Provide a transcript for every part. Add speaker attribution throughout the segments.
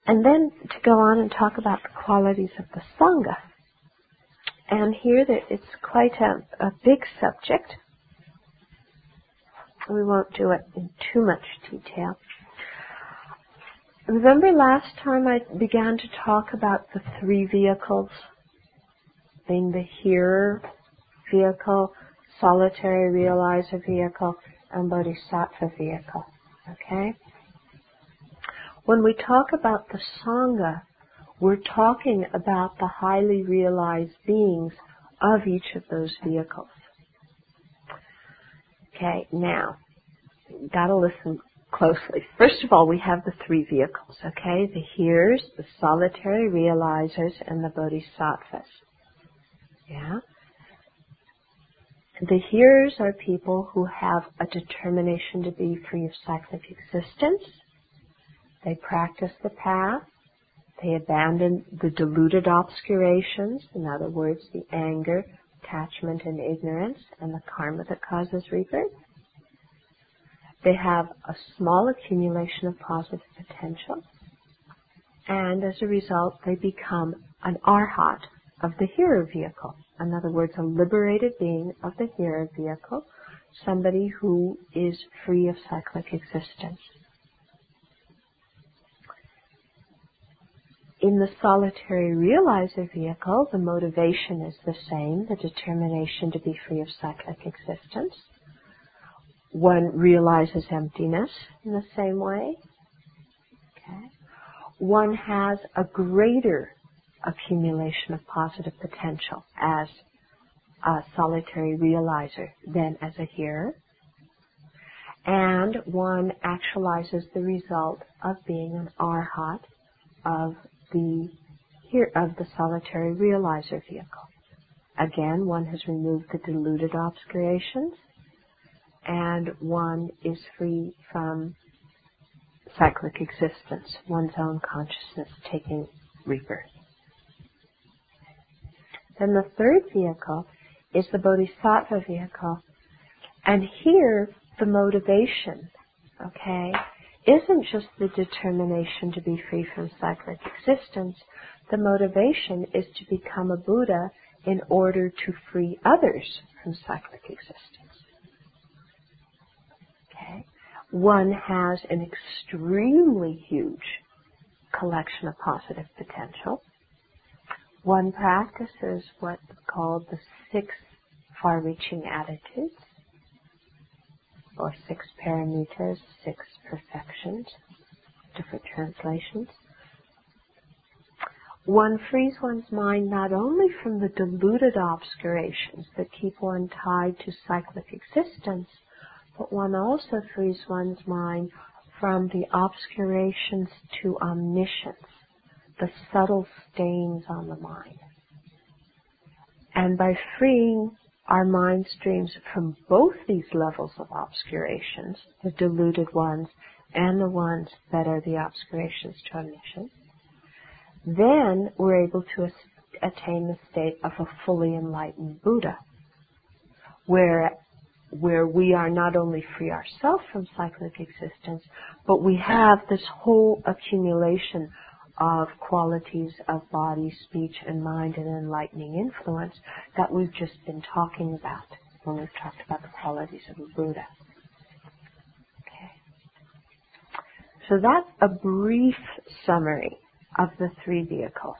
Speaker 1: And then to go on and talk about the qualities of the Sangha. And here it's quite a big subject. We won't do it in too much detail. Remember last time I began to talk about the three vehicles, being the hearer vehicle, solitary realizer vehicle, and bodhisattva vehicle. Okay? When we talk about the Sangha, we're talking about the highly realized beings of each of those vehicles. Okay, now, gotta listen closely. First of all, we have the three vehicles, okay? The hearers, the solitary realizers, and the bodhisattvas. Yeah? The hearers are people who have a determination to be free of cyclic existence. They practice the path. They abandon the deluded obscurations, in other words, the anger, attachment, and ignorance, and the karma that causes rebirth. They have a small accumulation of positive potential, and as a result, they become an arhat of the hearer vehicle. In other words, a liberated being of the hearer vehicle, somebody who is free of cyclic existence. In the solitary realizer vehicle, the motivation is the same, the determination to be free of cyclic existence. One realizes emptiness in the same way. Okay. One has a greater accumulation of positive potential as a solitary realizer than as a hearer. And one actualizes the result of being an arhat of the solitary realizer vehicle. Again, one has removed the deluded obscurations, and one is free from cyclic existence, one's own consciousness taking rebirth. Then the third vehicle is the bodhisattva vehicle, and here the motivation, okay, isn't just the determination to be free from cyclic existence. The motivation is to become a Buddha in order to free others from cyclic existence. Okay? One has an extremely huge collection of positive potential. One practices what's called the 6 far-reaching attitudes, or 6 paramitas, 6 perfections, different translations. One frees one's mind not only from the deluded obscurations that keep one tied to cyclic existence, but one also frees one's mind from the obscurations to omniscience, the subtle stains on the mind. And by freeing our mind streams from both these levels of obscurations, the deluded ones and the ones that are the obscurations to omniscience, then we're able to attain the state of a fully enlightened Buddha, where we are not only free ourselves from cyclic existence, but we have this whole accumulation of qualities of body, speech, and mind and enlightening influence that we've just been talking about when we've talked about the qualities of a Buddha. Okay. So that's a brief summary of the 3 vehicles.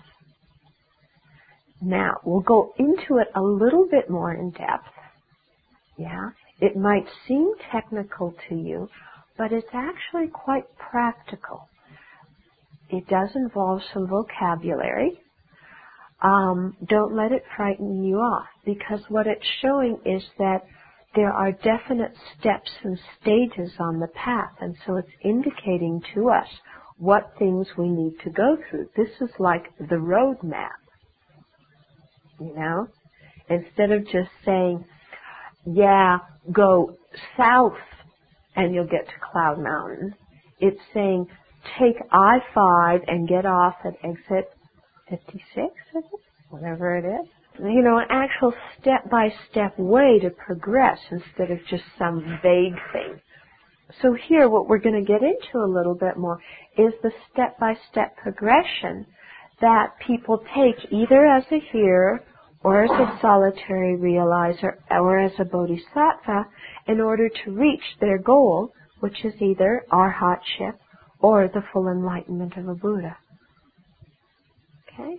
Speaker 1: Now, we'll go into it a little bit more in depth. Yeah? It might seem technical to you, but it's actually quite practical. It does involve some vocabulary. Don't let it frighten you off, because what it's showing is that there are definite steps and stages on the path, and so it's indicating to us what things we need to go through. This is like the road map, you know? Instead of just saying, yeah, go south and you'll get to Cloud Mountain, it's saying, take I-5 and get off at exit 56, is it? Whatever it is. You know, an actual step-by-step way to progress instead of just some vague thing. So here what we're going to get into a little bit more is the step-by-step progression that people take either as a hearer or as a solitary realizer or as a bodhisattva in order to reach their goal, which is either arhatship or the full enlightenment of a Buddha. Okay?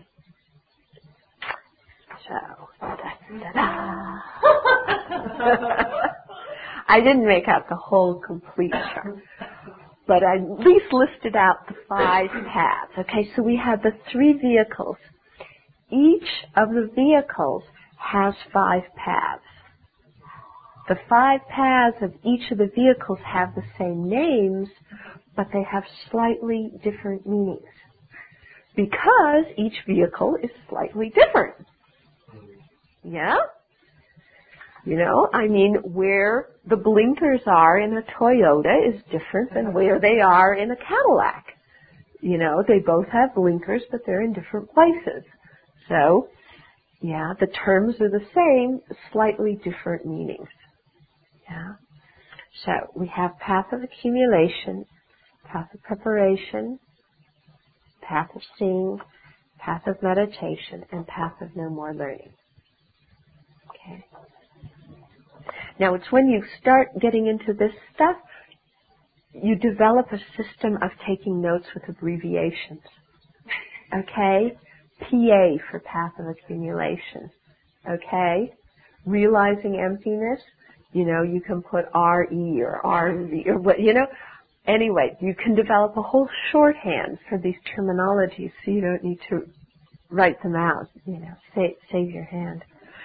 Speaker 1: So, da-da-da. I didn't make out the whole complete chart, but I at least listed out the 5 paths. Okay, so we have the 3 vehicles. Each of the vehicles has 5 paths. The 5 paths of each of the vehicles have the same names, but they have slightly different meanings, because each vehicle is slightly different. Yeah? You know, I mean, where the blinkers are in a Toyota is different than where they are in a Cadillac. You know, they both have blinkers, but they're in different places. So, yeah, the terms are the same, slightly different meanings. Yeah. So, we have path of accumulation, path of preparation, path of seeing, path of meditation, and path of no more learning. Okay. Now, it's when you start getting into this stuff, you develop a system of taking notes with abbreviations. Okay? PA for path of accumulation. Okay? Realizing emptiness, you know, you can put RE or RV or what, you know. Anyway, you can develop a whole shorthand for these terminologies so you don't need to write them out, you know, save your hand.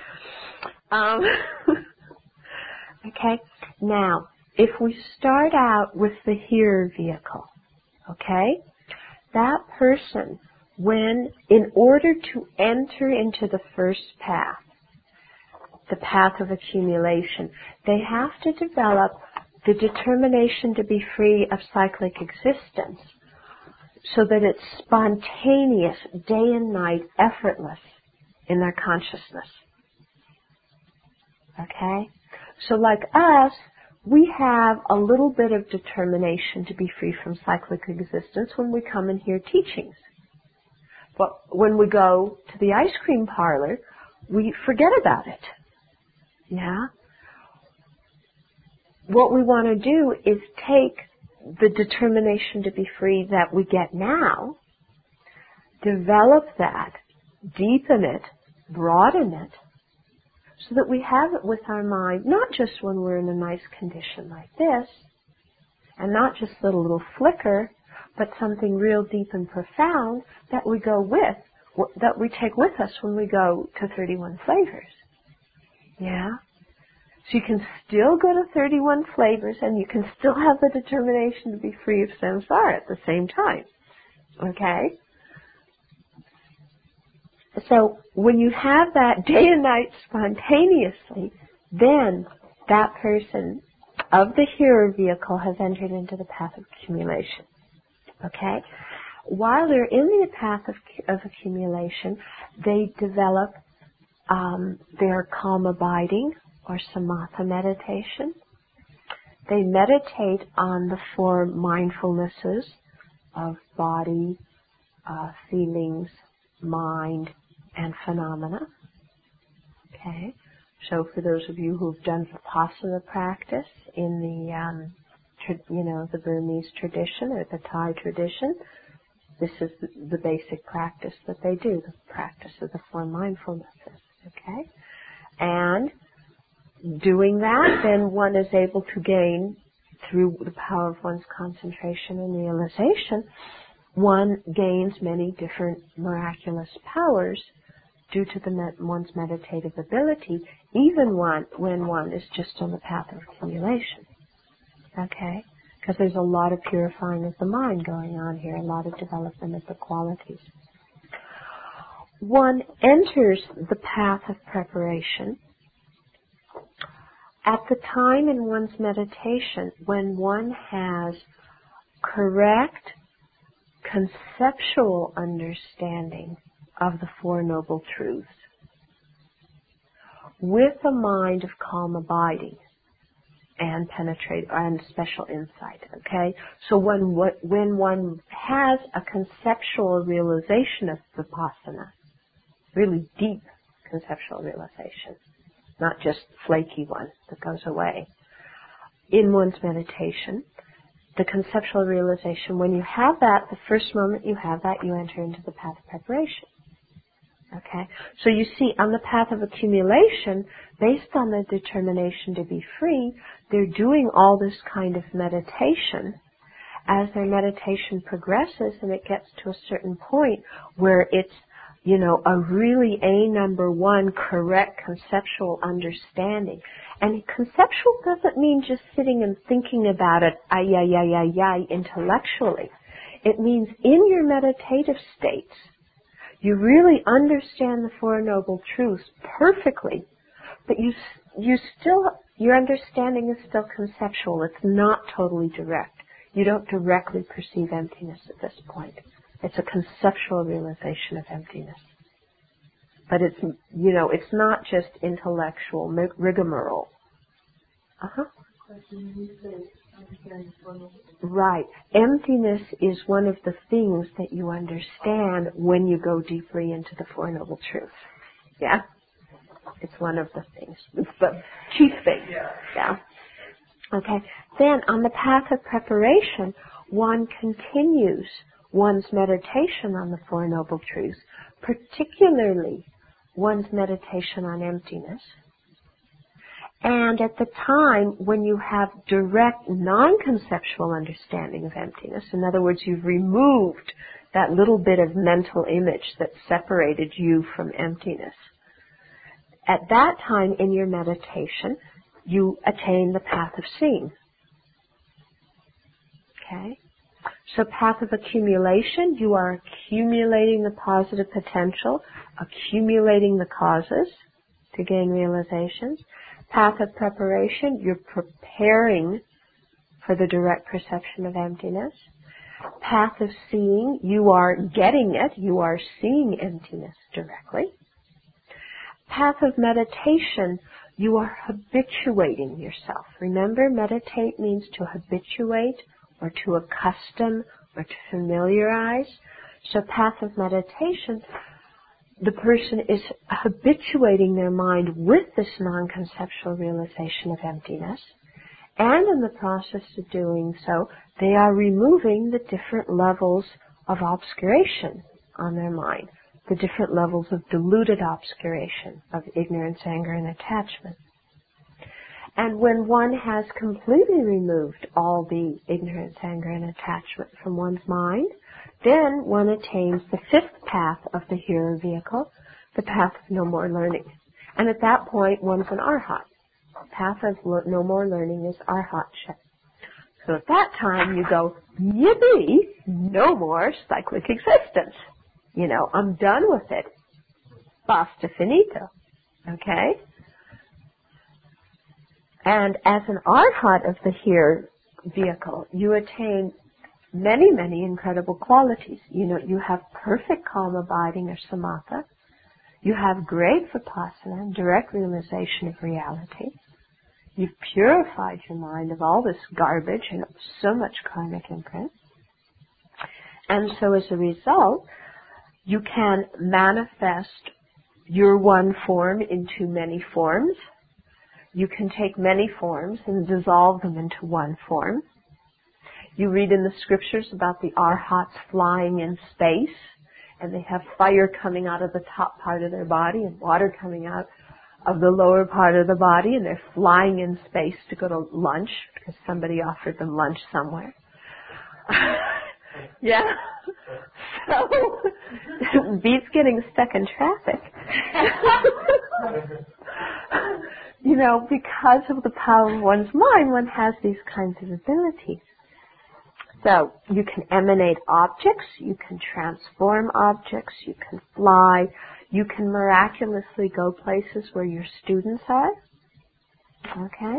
Speaker 1: Okay, now, if we start out with the hearer vehicle, okay, that person, in order to enter into the first path, the path of accumulation, they have to develop the determination to be free of cyclic existence so that it's spontaneous, day and night, effortless in their consciousness. Okay? So like us, we have a little bit of determination to be free from cyclic existence when we come and hear teachings. But when we go to the ice cream parlor, we forget about it. Yeah? What we want to do is take the determination to be free that we get now, develop that, deepen it, broaden it, so that we have it with our mind, not just when we're in a nice condition like this, and not just a little flicker, but something real deep and profound that we go with, that we take with us when we go to 31 flavors. Yeah? So you can still go to 31 flavors and you can still have the determination to be free of samsara at the same time. Okay? So when you have that day and night spontaneously, then that person of the hearer vehicle has entered into the path of accumulation. Okay? While they're in the path of accumulation, they develop their calm abiding or samatha meditation. They meditate on the 4 mindfulnesses of body, feelings, mind, and phenomena. Okay? So for those of you who've done Vipassana practice in the Burmese tradition or the Thai tradition, this is the basic practice that they do, the practice of the 4 mindfulnesses. Okay? And doing that, then one is able to gain, through the power of one's concentration and realization, one gains many different miraculous powers due to one's meditative ability, even when one is just on the path of accumulation. Okay? Because there's a lot of purifying of the mind going on here, a lot of development of the qualities. One enters the path of preparation at the time in one's meditation when one has correct conceptual understanding of the 4 Noble Truths, with a mind of calm abiding and penetrate and special insight. Okay, so when one has a conceptual realization of vipassana, really deep conceptual realization, not just flaky one that goes away, in one's meditation, the conceptual realization, when you have that, the first moment you have that, you enter into the path of preparation. Okay? So you see, on the path of accumulation, based on the determination to be free, they're doing all this kind of meditation. As their meditation progresses and it gets to a certain point where it's, a really number one correct conceptual understanding. And conceptual doesn't mean just sitting and thinking about it, intellectually. It means in your meditative states, you really understand the Four Noble Truths perfectly, but your understanding is still conceptual. It's not totally direct. You don't directly perceive emptiness at this point. It's a conceptual realization of emptiness. But it's not just intellectual rigmarole. Right. Emptiness is one of the things that you understand when you go deeply into the Four Noble Truths. Yeah? It's one of the things. It's the chief thing. Yeah. Okay. Then on the path of preparation, one continues one's meditation on the Four Noble Truths, particularly one's meditation on emptiness. And at the time when you have direct non-conceptual understanding of emptiness, in other words, you've removed that little bit of mental image that separated you from emptiness, at that time in your meditation, you attain the path of seeing. Okay? So path of accumulation, you are accumulating the positive potential, accumulating the causes to gain realizations. Path of preparation, you're preparing for the direct perception of emptiness. Path of seeing, you are getting it, you are seeing emptiness directly. Path of meditation, you are habituating yourself. Remember, meditate means to habituate or to accustom or to familiarize. So path of meditation, the person is habituating their mind with this non-conceptual realization of emptiness, and in the process of doing so, they are removing the different levels of obscuration on their mind, the different levels of diluted obscuration of ignorance, anger, and attachment. And when one has completely removed all the ignorance, anger, and attachment from one's mind, then one attains the fifth path of the hero vehicle, the path of no more learning. And at that point, one's an arhat. Path of no more learning is arhatship. So at that time, you go, yippee, no more cyclic existence. I'm done with it. Basta finito. Okay? And as an arhat of the here vehicle, you attain many, many incredible qualities. You have perfect calm abiding or samatha. You have great vipassana and direct realization of reality. You've purified your mind of all this garbage and so much karmic imprint. And so as a result, you can manifest your one form into many forms. You can take many forms and dissolve them into one form. You read in the scriptures about the arhats flying in space, and they have fire coming out of the top part of their body and water coming out of the lower part of the body, and they're flying in space to go to lunch because somebody offered them lunch somewhere. Yeah. So, beats getting stuck in traffic. Because of the power of one's mind, one has these kinds of abilities. So, you can emanate objects, you can transform objects, you can fly, you can miraculously go places where your students are. Okay?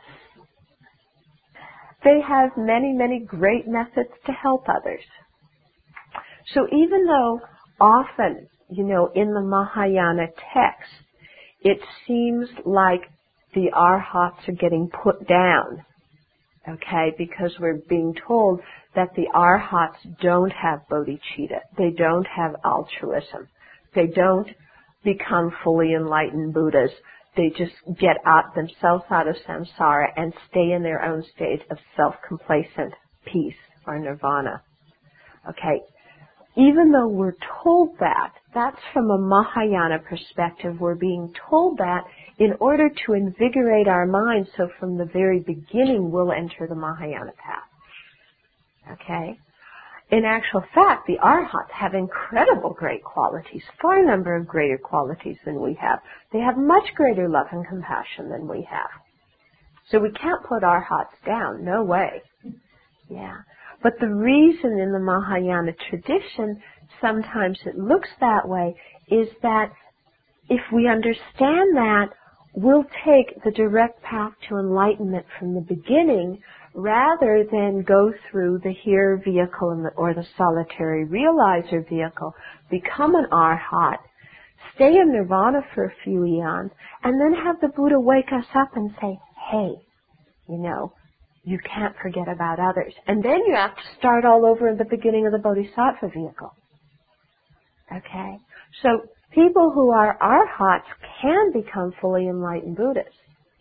Speaker 1: They have many, many great methods to help others. So even though often, in the Mahayana text, it seems like the arhats are getting put down, okay, because we're being told that the arhats don't have bodhicitta, they don't have altruism, they don't become fully enlightened Buddhas, they just get themselves out of samsara and stay in their own state of self-complacent peace or nirvana. Okay, even though we're told that, that's from a Mahayana perspective, we're being told that in order to invigorate our minds so from the very beginning we'll enter the Mahayana path. Okay? In actual fact, the arhats have incredible great qualities, far number of greater qualities than we have. They have much greater love and compassion than we have. So we can't put arhats down, no way. Yeah. But the reason in the Mahayana tradition sometimes it looks that way is that if we understand that, we'll take the direct path to enlightenment from the beginning rather than go through the hearer vehicle or the solitary realizer vehicle, become an arhat, stay in nirvana for a few eons, and then have the Buddha wake us up and say, hey, you can't forget about others. And then you have to start all over at the beginning of the Bodhisattva vehicle. Okay? So people who are arhats can become fully enlightened Buddhas.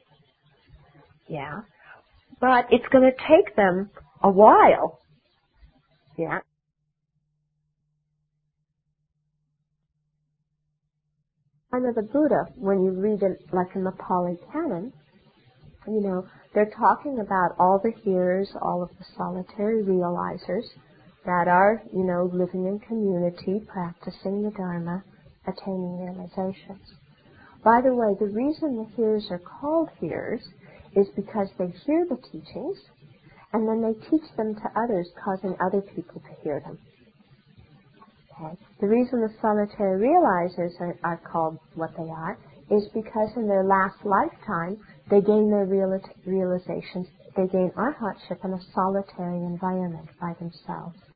Speaker 1: Yeah? But it's going to take them a while. Yeah? Under the Buddha, when you read it like in the Pali Canon, they're talking about all the hearers, all of the solitary realizers that are, living in community, practicing the Dharma, attaining realizations. By the way, the reason the hearers are called hearers is because they hear the teachings and then they teach them to others, causing other people to hear them. Okay? The reason the solitary realizers are called what they are is because in their last lifetime they gain their realizations, they gain arhatship in a solitary environment by themselves.